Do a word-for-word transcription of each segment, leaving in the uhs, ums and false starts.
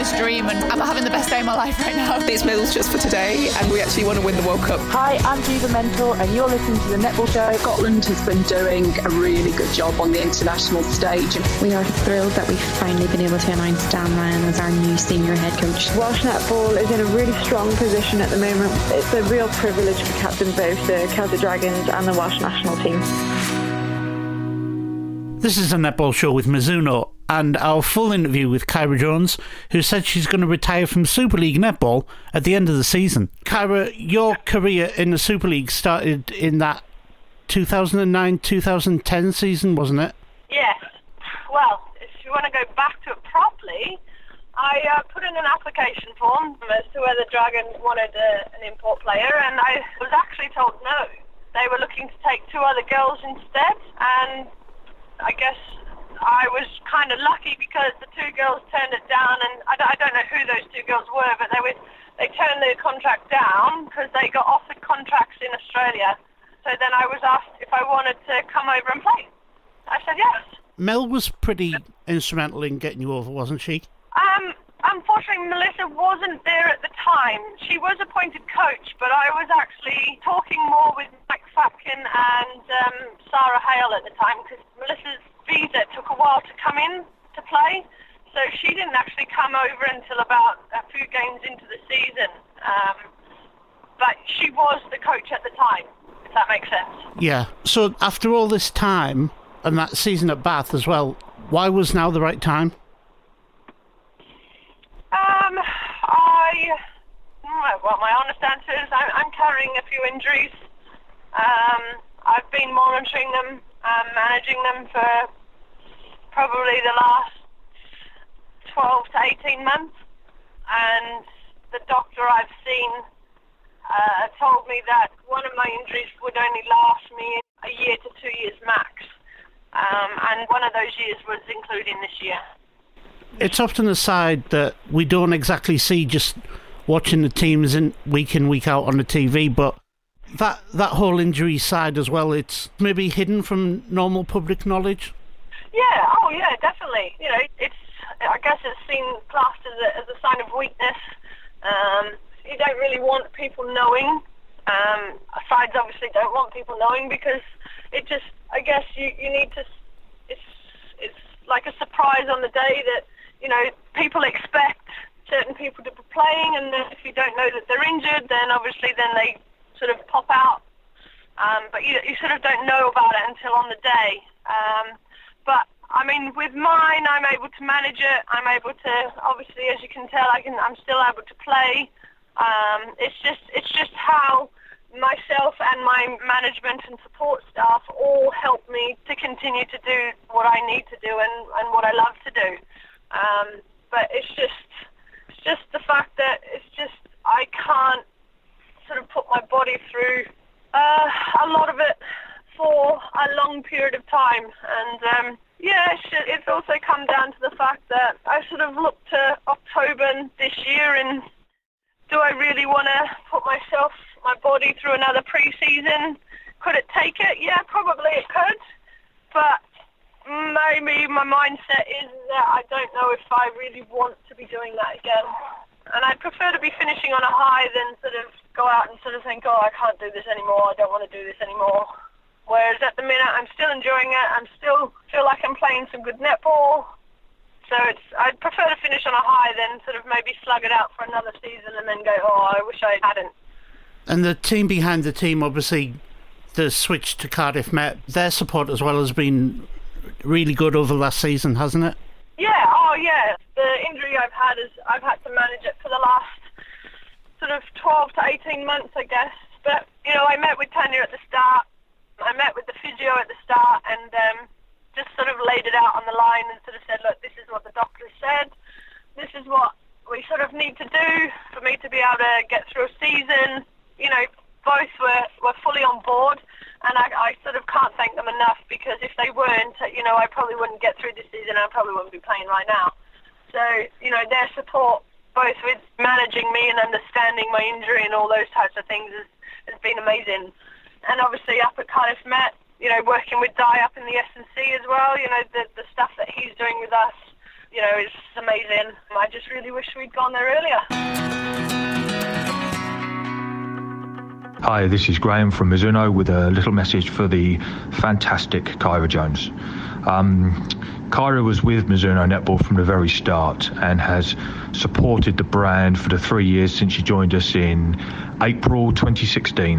wildest dream, and I'm having the best day of my life right now. These medals just for today, and we actually want to win the World Cup. Hi, I'm Diva Mental, and you're listening to The Netball Show. Scotland has been doing a really good job on the international stage. We are thrilled that we've finally been able to announce Dan Ryan as our new senior head coach. Welsh netball is in a really strong position at the moment. It's a real privilege to captain both the Celtic Dragons and the Welsh national team. This is a Netball Show with Mizuno, and our full interview with Kyra Jones, who said she's going to retire from Super League netball at the end of the season. Kyra, your career in the Super League started in that two thousand nine two thousand ten season, wasn't it? Yes. Well, if you want to go back to it properly, I uh, put in an application form as to whether Dragons wanted a, an import player, and I was actually told no. They were looking to take two other girls instead, and I guess I was kind of lucky because the two girls turned it down, and I don't, I don't know who those two girls were, but they were, they turned the contract down because they got offered contracts in Australia. So then I was asked if I wanted to come over and play. I said yes. Mel was pretty instrumental in getting you over, wasn't she? Um, unfortunately, Melissa wasn't there at the time. She was appointed coach, but I was actually talking more with Mike Fatkin and um, Sarah Hale at the time because Melissa's visa took a while to come in to play, so she didn't actually come over until about a few games into the season. Um, but she was the coach at the time, if that makes sense. Yeah. So after all this time, and that season at Bath as well, why was now the right time? Um, I, well, my honest answer is I'm, I'm carrying a few injuries. Um, I've been monitoring them, um, managing them for probably the last twelve to eighteen months, and the doctor I've seen uh, told me that one of my injuries would only last me a year to two years max, um, and one of those years was including this year. It's often a side that we don't exactly see just watching the teams in week in, week out on the T V, but that that whole injury side as well, it's maybe hidden from normal public knowledge? Yeah, oh yeah, definitely. You know, it's, I guess it's seen classed as a, as a sign of weakness. Um, you don't really want people knowing. Um, sides obviously don't want people knowing because it just, I guess you, you need to, it's, it's like a surprise on the day that, you know, people expect certain people to be playing, and then if you don't know that they're injured, then obviously then they sort of pop out. Um, but you, you sort of don't know about it until on the day. Um, but I mean, with mine, I'm able to manage it. I'm able to, obviously, as you can tell, I can. I'm still able to play. Um, it's just, it's just how myself and my management and support staff all help me to continue to do what I need to do and, and what I love to do. Um, but it's just, it's just the fact that it's just I can't sort of put my body through uh, a lot of it for a long period of time, and um, yeah, it's, it's also come down to the fact that I sort of looked to October this year, and do I really want to put myself, my body through another pre-season? Could it take it? Yeah, probably it could, but maybe my mindset is that I don't know if I really want to be doing that again. And I'd prefer to be finishing on a high than sort of go out and sort of think, oh, I can't do this anymore, I don't want to do this anymore. Whereas at the minute, I'm still enjoying it, I'm still feel like I'm playing some good netball. So it's I'd prefer to finish on a high than sort of maybe slug it out for another season and then go, oh, I wish I hadn't. And the team behind the team, obviously, the switch to Cardiff Met, their support as well has been really good over the last season, hasn't it? Yeah, oh yeah. The injury I've had is I've had to manage it for the last sort of twelve to eighteen months, I guess. But, you know, I met with Tanya at the start. I met with the physio at the start and um, just sort of laid it out on the line and sort of said, look, this is what the doctor said. This is what we sort of need to do for me to be able to get through a season. You know, both were, were fully on board. And I, I sort of can't thank them enough because if they weren't, you know, I probably wouldn't get through this season and I probably wouldn't be playing right now. So, you know, their support, both with managing me and understanding my injury and all those types of things, has, has been amazing. And obviously up at Cardiff Met, you know, working with Di up in the S and C as well, you know, the, the stuff that he's doing with us you know, is amazing. I just really wish we'd gone there earlier. Hi, this is Graham from Mizuno with a little message for the fantastic Kyra Jones. Um, Kyra was with Mizuno Netball from the very start and has supported the brand for the three years since she joined us in April twenty sixteen.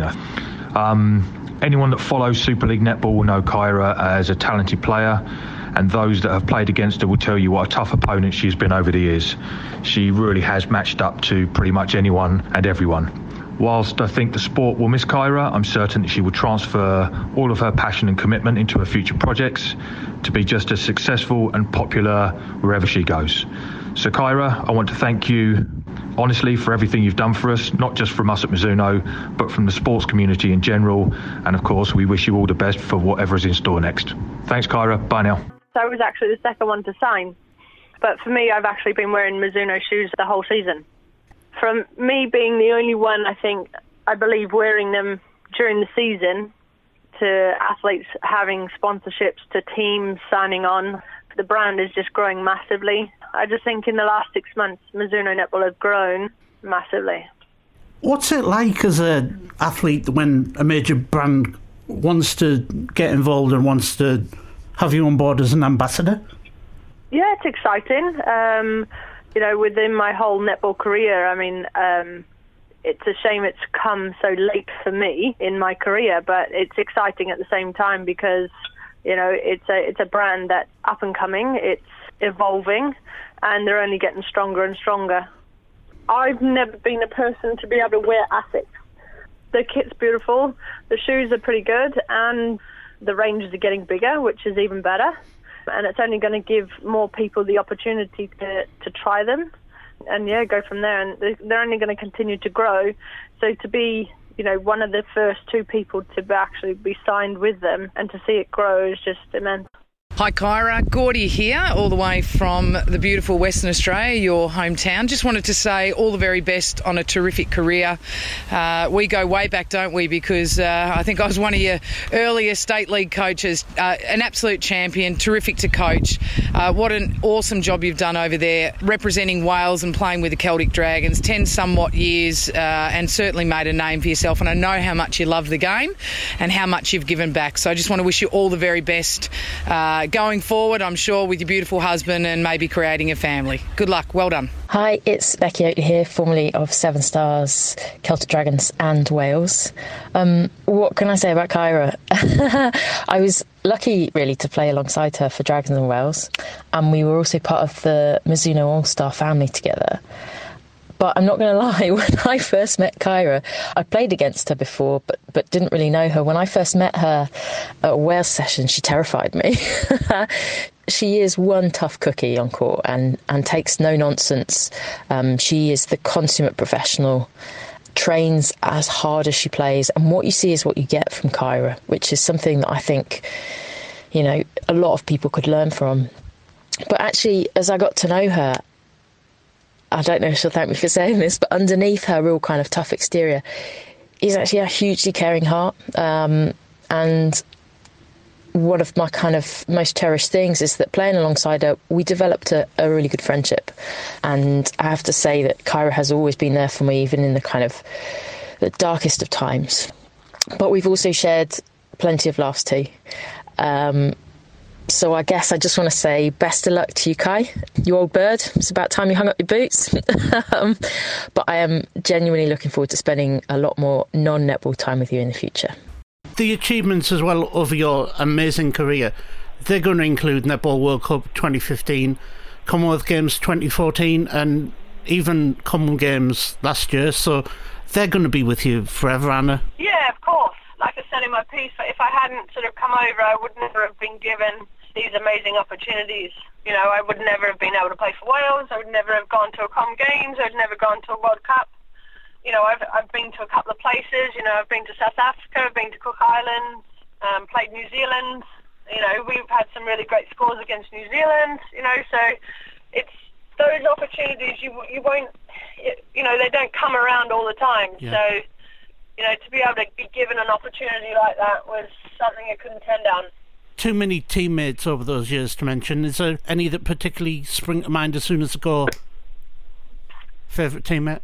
Um, anyone that follows Super League Netball will know Kyra as a talented player, and those that have played against her will tell you what a tough opponent she's been over the years. She really has matched up to pretty much anyone and everyone. Whilst I think the sport will miss Kyra, I'm certain that she will transfer all of her passion and commitment into her future projects to be just as successful and popular wherever she goes. So Kyra, I want to thank you honestly for everything you've done for us, not just from us at Mizuno, but from the sports community in general. And of course, we wish you all the best for whatever is in store next. Thanks, Kyra. Bye now. So I was actually the second one to sign. But for me, I've actually been wearing Mizuno shoes the whole season. From me being the only one, I think, I believe, wearing them during the season, to athletes having sponsorships, to teams signing on, the brand is just growing massively. I just think in the last six months, Mizuno Netball has grown massively. What's it like as an athlete when a major brand wants to get involved and wants to have you on board as an ambassador? Yeah, it's exciting. Um, you know, within my whole netball career, I mean, um, it's a shame it's come so late for me in my career, but it's exciting at the same time because, you know, it's a it's a brand that's up and coming, it's evolving, and they're only getting stronger and stronger. I've never been a person to be able to wear Asics. The kit's beautiful, the shoes are pretty good, and the ranges are getting bigger, which is even better. And it's only going to give more people the opportunity to, to try them and, yeah, go from there. And they're only going to continue to grow. So to be, you know, one of the first two people to actually be signed with them and to see it grow is just immense. Hi Kyra, Gordy here, all the way from the beautiful Western Australia, your hometown. Just wanted to say all the very best on a terrific career. Uh, we go way back, don't we? Because uh, I think I was one of your earlier state league coaches. Uh, an absolute champion, terrific to coach. Uh, what an awesome job you've done over there, representing Wales and playing with the Celtic Dragons. Ten somewhat years, uh, and certainly made a name for yourself. And I know how much you love the game and how much you've given back. So I just want to wish you all the very best. Uh, Going forward, I'm sure, with your beautiful husband and maybe creating a family. Good luck. Well done. Hi, it's Becky Oatley here, formerly of Seven Stars, Celtic Dragons and Wales. Um, what can I say about Kyra? I was lucky, really, to play alongside her for Dragons and Wales, and we were also part of the Mizuno All-Star family together. But I'm not going to lie, when I first met Kyra, I played against her before, but, but didn't really know her. When I first met her at a Wales session, she terrified me. She is one tough cookie on court and, and takes no nonsense. Um, she is the consummate professional, trains as hard as she plays. And what you see is what you get from Kyra, which is something that I think, you know, a lot of people could learn from. But actually, as I got to know her, I don't know if she'll thank me for saying this, but underneath her real kind of tough exterior is actually a hugely caring heart. Um, and one of my kind of most cherished things is that playing alongside her, we developed a, a really good friendship. And I have to say that Kyra has always been there for me, even in the kind of the darkest of times. But we've also shared plenty of laughs too. Um, So I guess I just want to say best of luck to you, Kai, you old bird. It's about time you hung up your boots. um, but I am genuinely looking forward to spending a lot more non-netball time with you in the future. The achievements as well of your amazing career, they're going to include Netball World Cup twenty fifteen, Commonwealth Games twenty fourteen, and even Common Games last year. So they're going to be with you forever, Anna. Yeah, of course. Like I said in my piece, if I hadn't sort of come over, I would never have been given these amazing opportunities. You know, I would never have been able to play for Wales. I would never have gone to a Com Games. I'd never gone to a World Cup. You know, I've I've been to a couple of places. You know, I've been to South Africa. I've been to Cook Islands. Um, played New Zealand. You know, we've had some really great scores against New Zealand. You know, so it's those opportunities you you won't. You know, they don't come around all the time. Yeah. So, you know, to be able to be given an opportunity like that was something I couldn't turn down. too many teammates over those years to mention. Is there any that particularly spring to mind as soon as I go? Favourite teammate?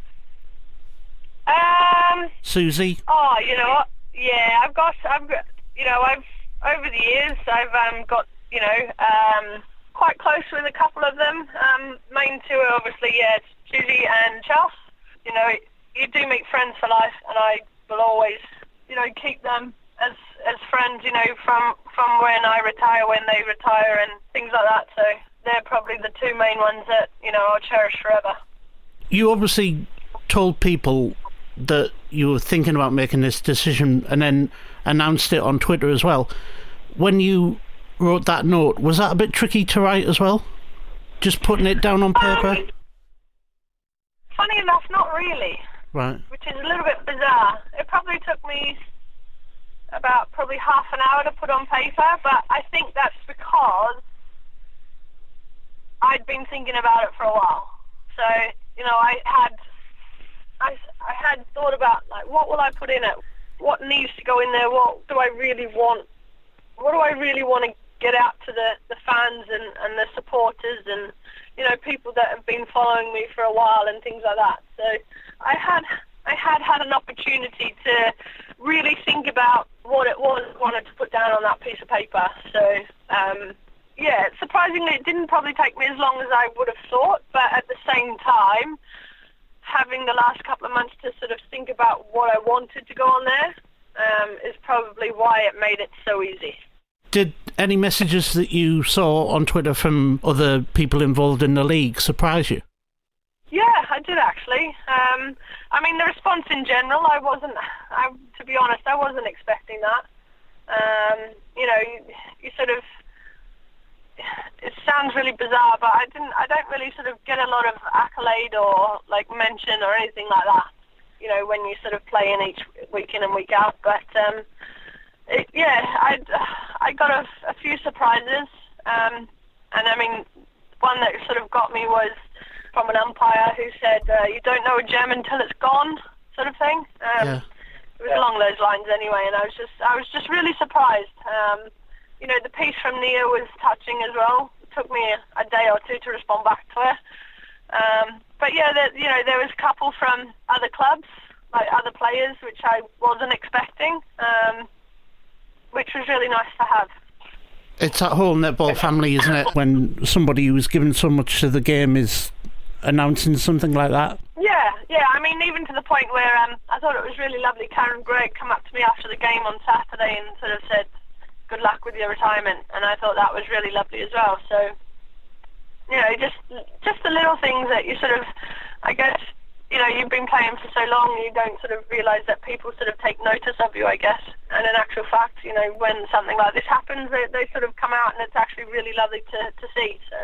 Um, Susie? Oh, you know what? Yeah, I've got, I've got, you know, I've, over the years, I've um, got, you know, um, quite close with a couple of them. Um, main two are obviously, yeah, it's Susie and Chelsea. You know, you do make friends for life, and I will always, you know, keep them as as friends, you know, from, from when I retire, when they retire, and things like that. So they're probably the two main ones that, you know, I'll cherish forever. You obviously told people that you were thinking about making this decision and then announced it on Twitter as well. When you wrote that note, was that a bit tricky to write as well? Just putting it down on paper? Um, funny enough, not really. Right. Which is a little bit bizarre. It probably took me about probably half an hour to put on paper, but I think that's because I'd been thinking about it for a while. So, you know, I had I, I had thought about, like, what will I put in it? What needs to go in there? What do I really want? What do I really want to get out to the, the fans and, and the supporters and, you know, people that have been following me for a while and things like that. So I had I had had an opportunity to really think about what it was I wanted to put down on that piece of paper. So, um, yeah, surprisingly, it didn't probably take me as long as I would have thought, but at the same time, having the last couple of months to sort of think about what I wanted to go on there um, is probably why it made it so easy. Did any messages that you saw on Twitter from other people involved in the league surprise you? Yeah, I did actually. Um, I mean, the response in general, I wasn't, I, to be honest, I wasn't expecting that. Um, you know, you, you sort of, it sounds really bizarre, but I didn't, I don't really sort of get a lot of accolade or like mention or anything like that, you know, when you sort of play in each week in and week out. But um, it, yeah, I, I got a, a few surprises. Um, and I mean, one that sort of got me was from an umpire who said, uh, you don't know a gem until it's gone, sort of thing. Um, yeah. It was along those lines anyway, and I was just, I was just really surprised. Um, you know, the piece from Nia was touching as well. It took me a, a day or two to respond back to her. Um, but yeah, there, you know, there was a couple from other clubs, like other players, which I wasn't expecting, um, which was really nice to have. It's that whole netball family, isn't it? When somebody who's given so much to the game is announcing something like that. Yeah, yeah. I mean, even to the point where um, I thought it was really lovely. Karen Gregg come up to me after the game on Saturday and sort of said, good luck with your retirement, and I thought that was really lovely as well. So, you know, just just the little things that you sort of, I guess, you know, you've been playing for so long, you don't sort of realise that people sort of take notice of you, I guess. And in actual fact, you know, when something like this happens, they, they sort of come out, and it's actually really lovely to, to see. So.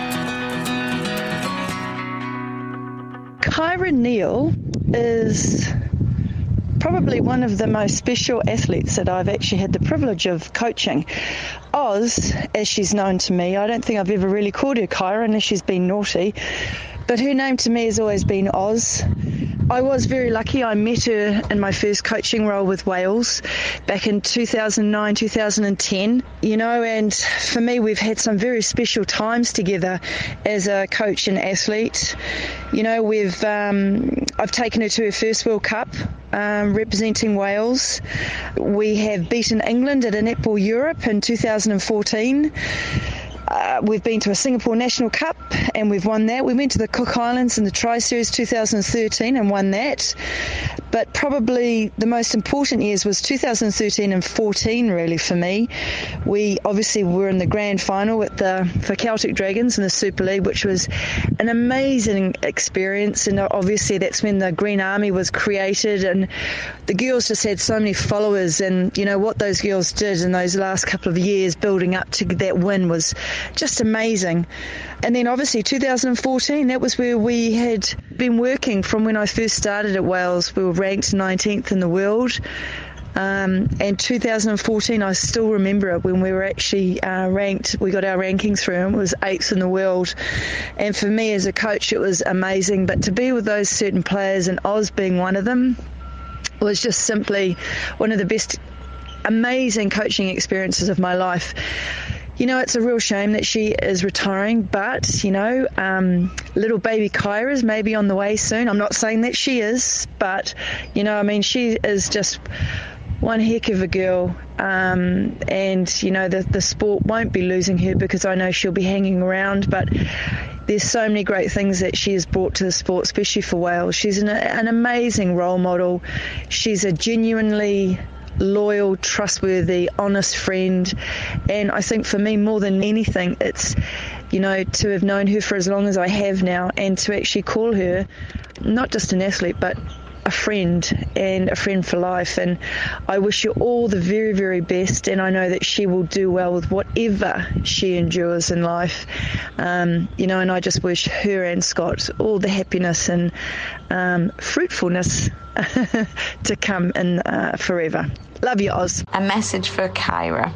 Kyra Neal is probably one of the most special athletes that I've actually had the privilege of coaching. Oz, as she's known to me, I don't think I've ever really called her Kyra unless she's been naughty, but her name to me has always been Oz. I was very lucky. I met her in my first coaching role with Wales back in two thousand nine, two thousand ten, you know, and for me, we've had some very special times together as a coach and athlete. You know, we've, um, I've taken her to her first World Cup, um, representing Wales. We have beaten England at a Netball Europe in two thousand fourteen. Uh, we've been to a Singapore National Cup and we've won that. We went to the Cook Islands in the Tri-Series two thousand thirteen and won that. But probably the most important years was two thousand thirteen and fourteen, really, for me. We obviously were in the grand final with the, for Celtic Dragons in the Super League, which was an amazing experience. And obviously that's when the Green Army was created, and the girls just had so many followers. And, you know, what those girls did in those last couple of years building up to that win was just amazing. And then obviously two thousand fourteen, that was where we had been working from when I first started at Wales. We were ranked nineteenth in the world. Um, and two thousand fourteen, I still remember it when we were actually uh, ranked, we got our rankings through, and it was eighth in the world. And for me as a coach, it was amazing. But to be with those certain players, and Oz being one of them, was just simply one of the best amazing coaching experiences of my life. You know, it's a real shame that she is retiring, but, you know, um, little baby Kyra's maybe on the way soon. I'm not saying that she is, but, you know, I mean, she is just one heck of a girl. Um, and, you know, the, the sport won't be losing her because I know she'll be hanging around, but there's so many great things that she has brought to the sport, especially for Wales. She's an, an amazing role model. She's a genuinely loyal, trustworthy, honest friend, and I think for me more than anything it's, you know, to have known her for as long as I have now and to actually call her not just an athlete but a friend and a friend for life. And I wish you all the very, very best, and I know that she will do well with whatever she endures in life. Um, you know, and I just wish her and Scott all the happiness and um, fruitfulness to come in uh, forever. Love you, Oz. A message for Kyra.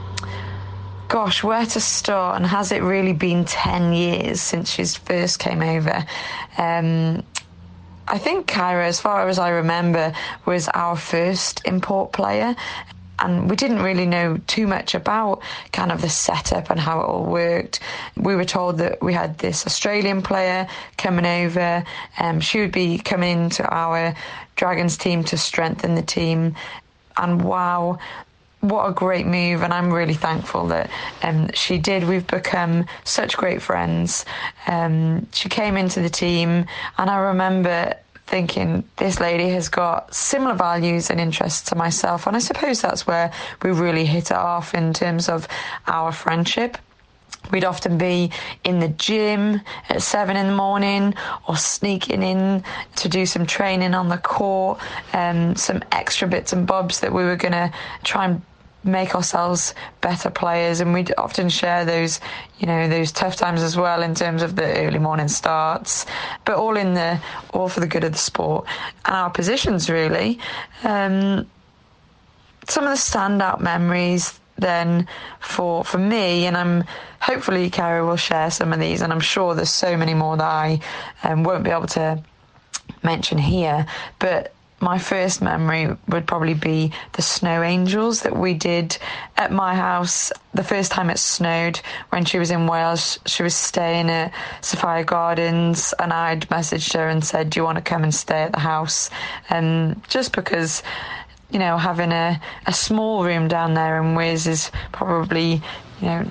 Gosh, where to start? And has it really been ten years since she first came over? Um, I think Kyra, as far as I remember, was our first import player. And we didn't really know too much about kind of the setup and how it all worked. We were told that we had this Australian player coming over. Um, she would be coming into our Dragons team to strengthen the team. And wow, what a great move. And I'm really thankful that um, she did. We've become such great friends. Um, she came into the team and I remember thinking this lady has got similar values and interests to myself. And I suppose that's where we really hit it off in terms of our friendship. We'd often be in the gym at seven in the morning or sneaking in to do some training on the court, um, some extra bits and bobs that we were going to try and make ourselves better players. And we'd often share those, you know, those tough times as well in terms of the early morning starts, but all in the, all for the good of the sport and our positions really. Um, some of the standout memories then for for me, and I'm hopefully Kyra will share some of these, and I'm sure there's so many more that I um, won't be able to mention here, but my first memory would probably be the snow angels that we did at my house the first time it snowed when she was in Wales. She was staying at Sophia Gardens and I'd messaged her and said, do you want to come and stay at the house? And just because, you know, having a, a small room down there in Wiz is probably, you know,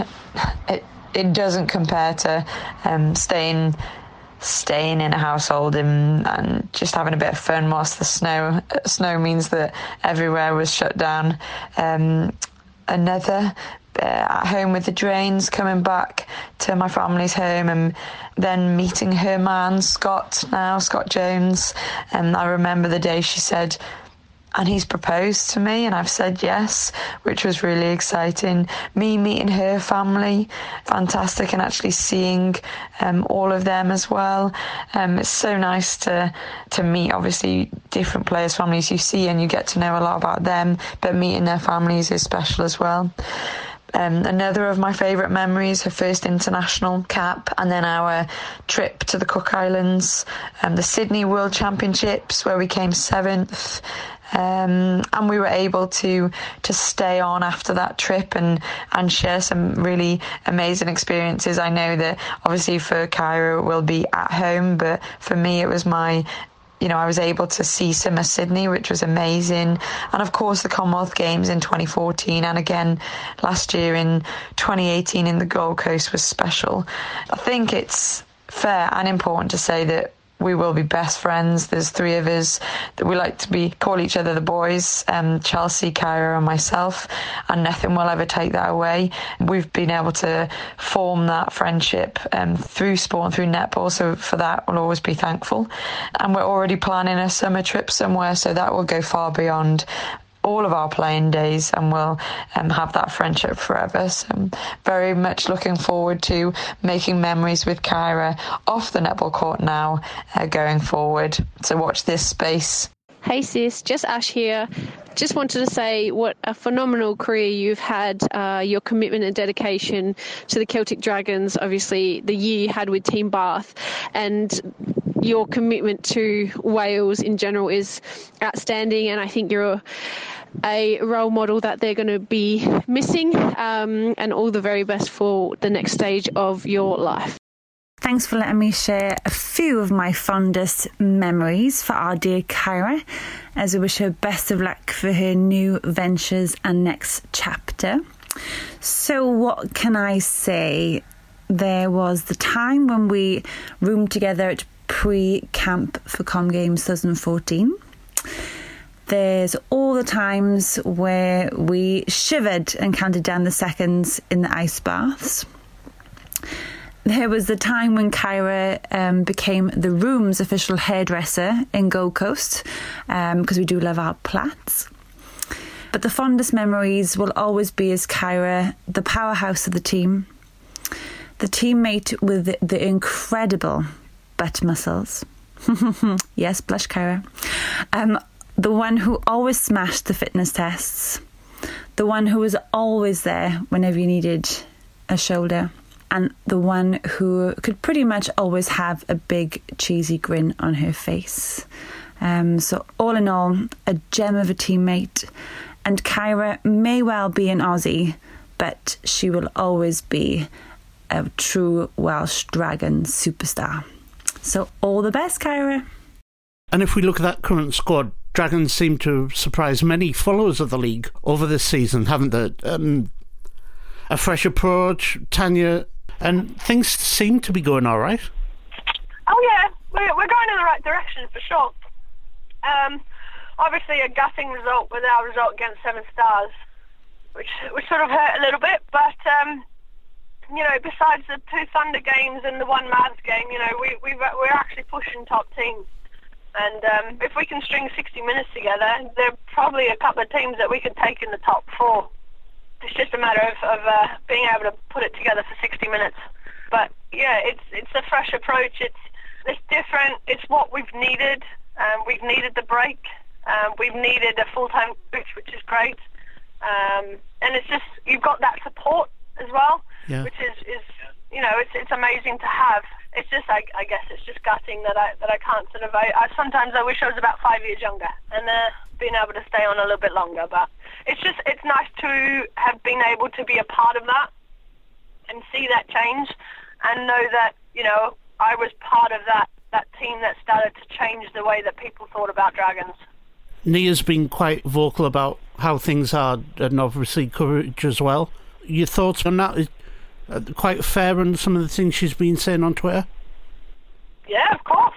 it it doesn't compare to um, staying staying in a household and, and just having a bit of fun whilst the snow snow means that everywhere was shut down. Um, another uh, at home with the Drains, coming back to my family's home and then meeting her man, Scott now, Scott Jones. And I remember the day she said, and he's proposed to me, and I've said yes, which was really exciting. Me meeting her family, fantastic, and actually seeing um, all of them as well. Um, it's so nice to to meet, obviously, different players' families you see, and you get to know a lot about them, but meeting their families is special as well. Um, another of my favourite memories, her first international cap, and then our trip to the Cook Islands, um, the Sydney World Championships, where we came seventh. Um, and we were able to to stay on after that trip and, and share some really amazing experiences. I know that obviously for Kyra it will be at home, but for me it was my, you know, I was able to see some of Sydney, which was amazing. And of course the Commonwealth Games in twenty fourteen and again last year in twenty eighteen in the Gold Coast was special. I think it's fair and important to say that we will be best friends. There's three of us that we like to be call each other the boys, um, Chelsea, Kyra and myself, and nothing will ever take that away. We've been able to form that friendship um, through sport and through netball, so for that we'll always be thankful. And we're already planning a summer trip somewhere, so that will go far beyond all of our playing days and we'll um, have that friendship forever. So I'm very much looking forward to making memories with Kyra off the netball court now uh, going forward. So watch this space. Hey sis, just Ash here. Just wanted to say what a phenomenal career you've had, uh, your commitment and dedication to the Celtic Dragons, obviously the year you had with Team Bath, and your commitment to Wales in general is outstanding, and I think you're a role model that they're going to be missing, um, and all the very best for the next stage of your life. Thanks for letting me share a few of my fondest memories for our dear Kyra, as I wish her best of luck for her new ventures and next chapter. So what can I say? There was the time when we roomed together at pre-camp for Com Games twenty fourteen. There's all the times where we shivered and counted down the seconds in the ice baths. There was the time when Kyra um, became the room's official hairdresser in Gold Coast, um, because we do love our plaits. But the fondest memories will always be as Kyra, the powerhouse of the team, the teammate with the, the incredible butt muscles. Yes, blush Kyra. Um, the one who always smashed the fitness tests, the one who was always there whenever you needed a shoulder, and the one who could pretty much always have a big cheesy grin on her face. Um, so all in all, a gem of a teammate. And Kyra may well be an Aussie, but she will always be a true Welsh Dragon superstar. So all the best, Kyra. And if we look at that current squad, Dragons seem to surprise many followers of the league over this season, haven't they? Um, a fresh approach, Tanya, and things seem to be going all right. Oh yeah, we're, we're going in the right direction for sure. Um, obviously a gutting result with our result against Seven Stars, which which sort of hurt a little bit, but um, you know, besides the two Thunder games and the one Mavs game, you know, we, we we're actually pushing top teams. And um, if we can string sixty minutes together, there are probably a couple of teams that we could take in the top four. It's just a matter of, of uh, being able to put it together for sixty minutes. But yeah, it's it's a fresh approach. It's it's different. It's what we've needed. Um, we've needed the break. Um, we've needed a full-time coach, which is great. Um, and it's just, you've got that support as well, yeah. which is, is you know, it's it's amazing to have. It's just, I, I guess, it's just gutting that I that I can't sort of. I, I sometimes I wish I was about five years younger and uh, being able to stay on a little bit longer. But it's just, it's nice to have been able to be a part of that and see that change and know that, you know, I was part of that that team that started to change the way that people thought about Dragons. Nia's been quite vocal about how things are, and obviously courage as well. Your thoughts on that? Is uh, quite fair on some of the things she's been saying on Twitter? Yeah, of course.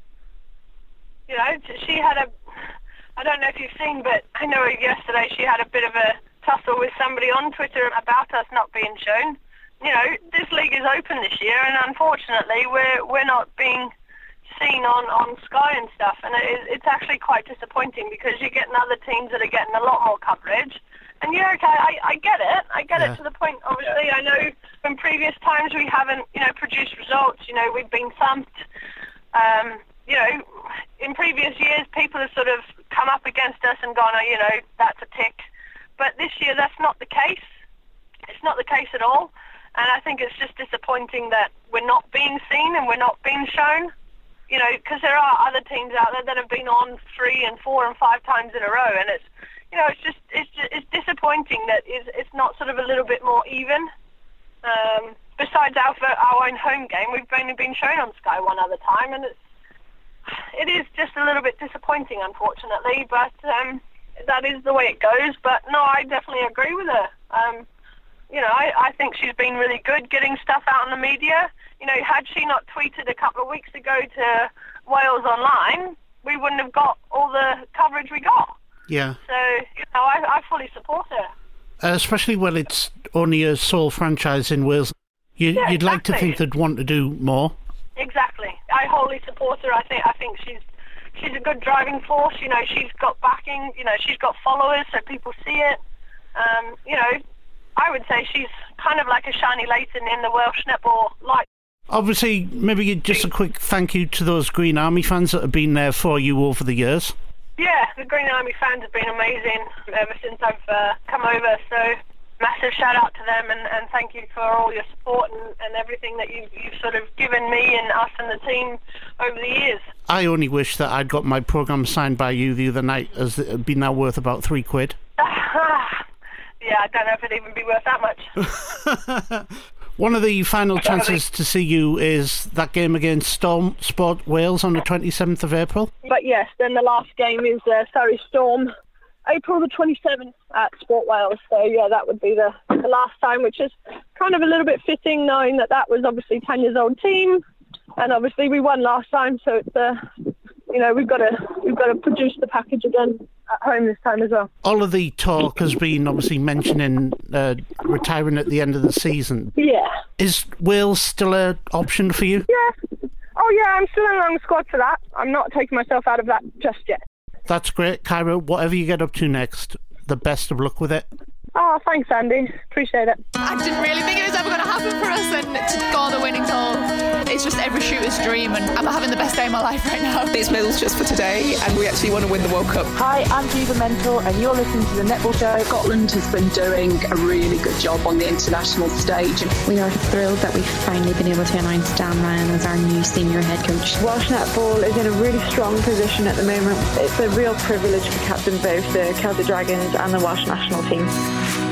You know, she had a, I don't know if you've seen, but I know yesterday she had a bit of a tussle with somebody on Twitter about us not being shown. You know, this league is open this year, and unfortunately we're we're not being seen on, on Sky and stuff, and it, it's actually quite disappointing because you're getting other teams that are getting a lot more coverage. And yeah, okay, I, I get it. I get yeah. it to the point, obviously, yeah. I know from previous times we haven't, you know, produced results. You know, we've been thumped. Um, you know, in previous years, people have sort of come up against us and gone, oh, you know, that's a tick. But this year, that's not the case. It's not the case at all. And I think it's just disappointing that we're not being seen and we're not being shown. You know, because there are other teams out there that have been on three and four and five times in a row, and it's, you know, it's just it's just, it's disappointing that it's, it's not sort of a little bit more even. Um, besides our our own home game, we've only been shown on Sky one other time, and it's it is just a little bit disappointing, unfortunately. But um, that is the way it goes. But no, I definitely agree with her. Um, you know, I, I think she's been really good getting stuff out in the media. You know, had she not tweeted a couple of weeks ago to Wales Online, we wouldn't have got all the coverage we got. Yeah. So, you know, I, I fully support her. Uh, especially when it's only a sole franchise in Wales. You, yeah, you'd exactly. like to think they'd want to do more. Exactly. I wholly support her. I think I think she's she's a good driving force. You know, she's got backing. You know, she's got followers, so people see it. Um, you know, I would say she's kind of like a Shani Layton in the Welsh netball light. Obviously, maybe just a quick thank you to those Green Army fans that have been there for you over the years. Yeah, the Green Army fans have been amazing ever since I've uh, come over. So, massive shout out to them, and, and thank you for all your support and, and everything that you've, you've sort of given me and us and the team over the years. I only wish that I'd got my programme signed by you the other night, as it'd be now worth about three quid. Yeah, I don't know if it'd even be worth that much. One of the final chances to see you is that game against Storm Sport Wales on the twenty-seventh of April. But yes, then the last game is uh, Surrey Storm, April the twenty-seventh at Sport Wales. So yeah, that would be the, the last time, which is kind of a little bit fitting, knowing that that was obviously Tanya's old team, and obviously we won last time. So it's uh, you know we've got to we've got to produce the package again at home this time as well. All of the talk has been obviously mentioning uh, retiring at the end of the season. Yeah. Is Wales still an option for you? Yeah. Oh yeah, I'm still in the squad for that. I'm not taking myself out of that just yet. That's great, Kyra. Whatever you get up to next, the best of luck with it. Oh, thanks, Andy. Appreciate it. I didn't really think it was ever going to happen for us, and to score the winning goal, it's just every shooter's dream, and I'm having the best day of my life right now. It's medals just for today, and we actually want to win the World Cup. Hi, I'm Diva Mental, and you're listening to the Netball Show. Scotland has been doing a really good job on the international stage. We are thrilled that we've finally been able to announce Dan Ryan as our new senior head coach. Welsh netball is in a really strong position at the moment. It's a real privilege to captain both the Celtic Dragons and the Welsh national team.